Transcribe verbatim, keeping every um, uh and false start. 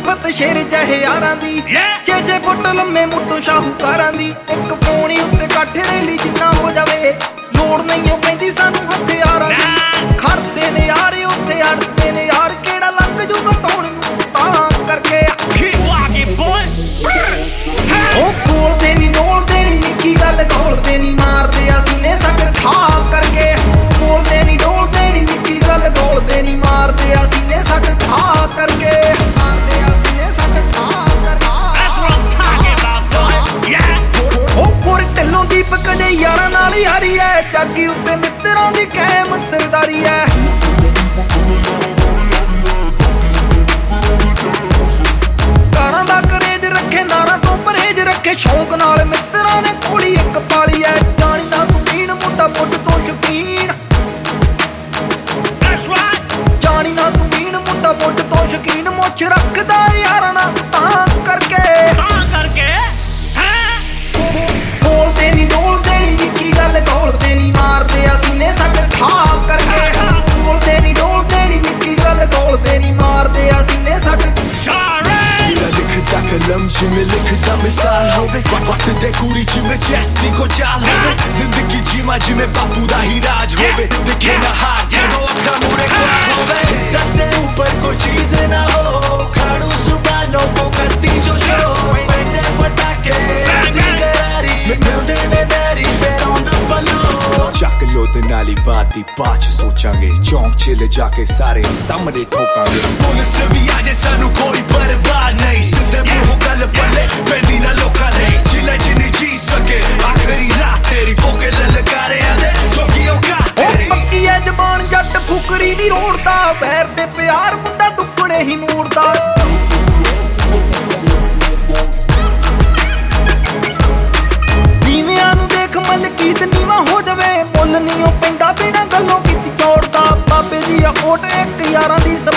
ਸਿਫਤ ਸ਼ੇਰ ਜਹੇ ਯਾਰਾਂ ਦੀ ਛੇ ਛੇ ਫੁੱਟ ਲੰਮੇ ਮੁੱਢੋਂ ਸ਼ਾਹੂਕਾਰਾਂ ਦੀ ਇੱਕ ਪੌਣੀ ਉੱਤੇ ਕੱਠ ਰੇਲੀ ਜਿੰਨਾ ਹੋ ਜਾਵੇ ਲੋੜ ਨਹੀਂ ਪੈਂਦੀ ਸਾਨੂੰ ਹਥਿਆਰਾਂ ਦੀ ਖੜਦੇ ਨੇ ਯਾਰ ਉੱਥੇ ਅੜਦੇ ਨੇ ਯਾਰ ਕਿਹੜਾ ਲੰਘ ਜੂਗਾ ਤੌਣ ਨੂੰ ਤਾਂ ਕਰਕੇ ਉਹ ਬੋਲਦੇ ਨੀ ਡੋਲਦੇ ਨੀ ਨਿੱਕੀ ਗੱਲ ਗੋਲਦੇ ਨੀ ਮਾਰਦੇ ਅਸੀਂ ਨੇ ਸੱਟ ਠਾਪ ਕਰਕੇ ਬੋਲਦੇ ਨੀ ਡੋਲਦੇ ਨੀ ਨਿੱਕੀ ਗੱਲ ਗੋਲਦੇ ਨੀ ਮਾਰਦੇ ਅਸੀਂ ਨੇ ਸੱਟ ਠਾਪ ਕਰਕੇ ਮਾਰਦੇ ਅਸੀਂ ਨੇ ਸੱਟ ਠਾਪ ਕਰਕੇ ਉਹ ਕੋਰ ਢਿੱਲੋਂ ਦੀਪਕ ਦੇ ਯਾਰਾਂ ਨਾਲ ਯਾਰੀ ਐ ਜਾਗੀ ਉੱਤੇ ਮਿੱਤਰਾਂ ਦੀ ਕਾਇਮ ਸਰਦਾਰੀ ਐ ਗਾਣਾ ਦਾ ਕਰੇਜ ਰੱਖੇ ਨਾਰਾਂ ਤੋਂ ਪਰਹੇਜ ਰੱਖੇ ਸ਼ੌਂਕ ਨਾਲ ਮਿੱਤਰਾਂ ਨੇ ਕੋਲੀ ਇੱਕ ਪਾਲੀ ਐ ਜਾਣੀ ਨਾ ਤੂੰ ਪੀਣ ਮੁੰਡਾ ਮੁੱਢ ਤੋਂ ਸ਼ੌਕੀਨ ਜਾਣੀ ਨਾ ਤੂੰ ਪੀਣ ਮੁੰਡਾ ਮੁੱਢ ਤੋਂ ਸ਼ੌਕੀਨ ਮੁੱਛ ਰੱਖਦਾ ਯਾਰਾਂ ਨਾਲ ਤਾਂ ਕਰਕੇ ਤਾਂ ਕਰਕੇ ਬੋਲਦੇ ਨੀ ਡੋਲਦੇ ਨੀ ਨਿੱਕੀ ਗੱਲ ਗੋਲਦੇ ਨੀ ਮਾਰਦੇ ਅਸੀਂ ਨੇ ਸੱਟ ਠਾਪ ਕਰਕੇ ਬੋਲਦੇ ਨੀ ਡੋਲਦੇ ਨੀ ਨਿੱਕੀ ਗੱਲ ਗੋਲਦੇ ਨੀ ਮਾਰਦੇ ਅਸੀਂ ਨੇ ਸੱਟ ਲਿਖਦਾ ਕਲਮ ਜਿਵੇਂ ਲਿਖਦਾ ਮਿਸਾਲ ਹੋਵੇ ਵਕਤ ਦੇ ਕੂਰੀ ਜਿਵੇਂ ਚੈਸਟੀ ਕੋ ਚਾਲ ਹੋਵੇ ਜ਼ਿੰਦਗੀ ਜੀਵਾ ਜਿਵੇਂ ਬਾਪੂ ਦਾ ਹੀ ਰਾਜ ਹੋਵੇ ਦਿਖੇ ਨਾ ਹਾਰ ਜਦੋਂ ਅੱਖਾਂ ਮੂਰੇ ਖੜਾ ਹੋਵੇ सबसे ऊपर कोई चीज ना हो खाड़ू सुबानों को करती जो शो पेंडे पटाके दिगरारी मिलदे ने डैरी पैर on the balloon ਚੱਕ ਲੋ ਦੇ ਨਾਲੀ ਬਾਤ ਦੀ ਬਾਅਦ ਚ ਸੋਚਾਂਗੇ ਚੌਂਕ ਚ ਲੈ ਜਾ ਕੇ ਸਾਰੇ ਸਾਹਮਣੇ ਠੋਕਾਂਗੇ ਪੁਲਿਸ ਵੀ ਆ ਜੇ ਸਾਨੂੰ ਕੋਈ ਪਰਵਾਹ ਨਹੀਂ ਸਿੱਧੇ ਮੂੰਹ ਗੱਲ ਪੱਲੇ ਪੈਂਦੀ ਨਾ ਲੋਕਾਂ ਨੇ ਜਿਲੇ ਜਿੰਨੀ ਜੀ ਸਕੇ ਆਖਰੀ ਰਾਤ ਤੇਰੀ ਫੋਕੇ ਲਲਕਾਰਿਆਂ ਦੇ ਚੌਕੀਓ ਕਾ ਤੇਰੀ ਪੱਕੀ ਐ ਜ਼ਬਾਨ ਜੱਟ ਫੁਕਰੀ ਨਹੀਂ ਰੋੜਦਾ ਪੈਰ ਤੇ ਪਿਆਰ ਮੁੰਡਾ ਦੁੱਕੜੇ ਹੀ ਮੂਰਦਾ ਨੀਵਿਆਂ ਨੂੰ ਦੇਖ ਮਲਕੀਤ ਨੀਵਾ ਹੋ ਜਾਵੇ ਮੁੱਲ ਨਹੀਂ ਉਹ ਪੈਂਦਾ ਬਿਨਾਂ ਗੱਲੋਂ ਕੀਤੀ ਤੋੜਦਾ ਬਾਬੇ ਦੀ ਆ ਓਟ ਇੱਕ ਯਾਰਾਂ ਦੀ